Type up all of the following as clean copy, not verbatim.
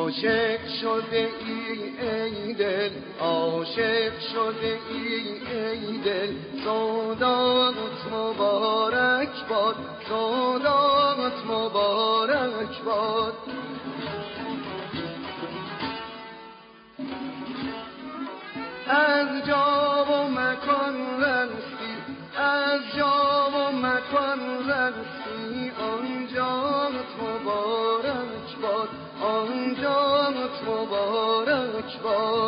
عاشق شده ای دل، عاشق شده ای دل، سودات مبارک باد، سودات مبارک باد. از جا و مکان رستی، از جا و مکان رستی، آنجات مبارک باد، آنجات مبارک باد.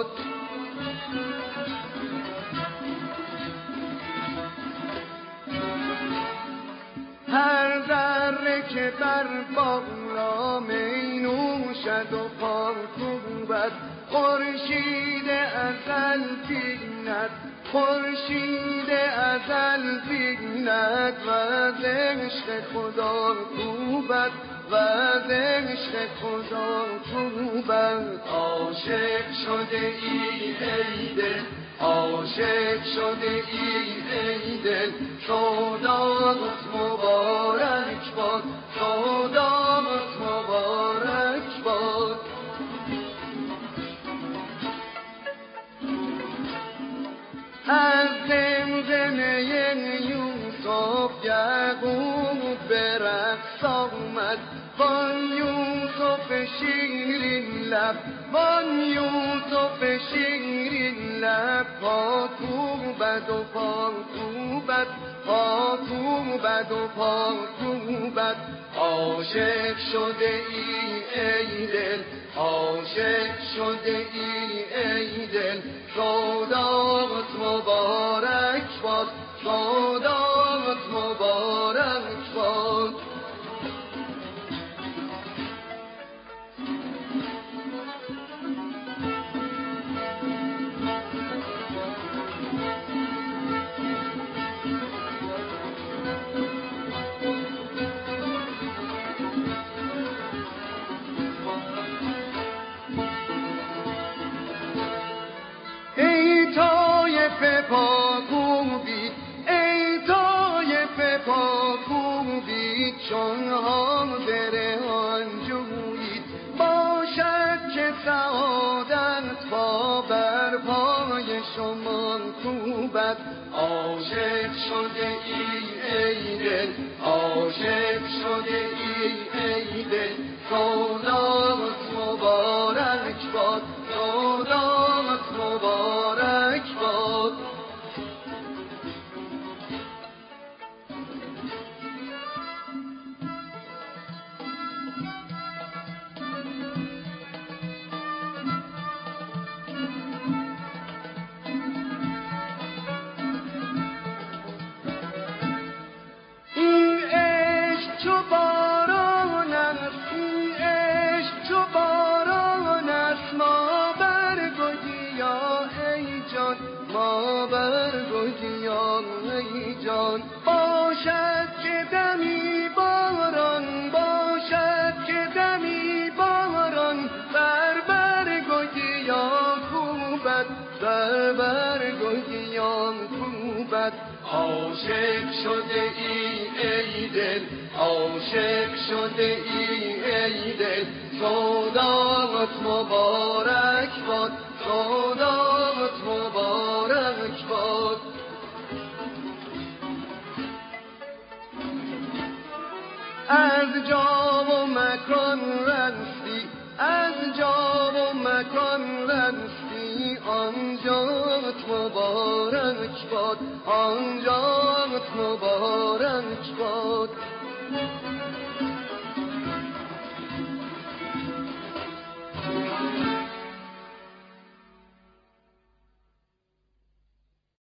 هر ذره که بر بالا می نوشد و پاکوبد، خورشید ازل بیند، خورشید ازل بیند، و از عشق خدا کوبد، و از عشق خدا کوبد. عاشق شده ای دل، عاشق شده ای دل، سودات مبارک باد، سودات مبارک باد. از زمزمه یوسف یعقوب به رقص آمد، وان یوسف شیرین لب، وان یوسف شیرین لب، پاکوبد و پاکوبد، پاکوبد و پاکوبد. عاشق شده ای دل، عاشق شده ای دل، سودات مبارک باد، سودات مبارک باد. ای طایفه پاکوبید، ای طایفه پاکوبید، چون حاضر آن جویید، باشد که سعادت پا بر پای شما کوبد. عاشق شده ای دل، عاشق شده ای دل، سودات مبارک باد، سودات مبارک باد. این عشق چو باران است، این عشق چو باران است، ما برگ و گیاه ای جان، ما برگ و گیاه ای جان. باشد که دمی باران، باشد که دمی باران، بر برگ و گیاه کوبد، بر برگ و گیاه کوبد. عاشق شده ای دل، عاشق شده ای دل، سودات مبارک باد، سودات مبارک باد. از جا و مکان رستی، از جا و مکان رستی، آنجات مبارک باد، آنجات مبارک باد.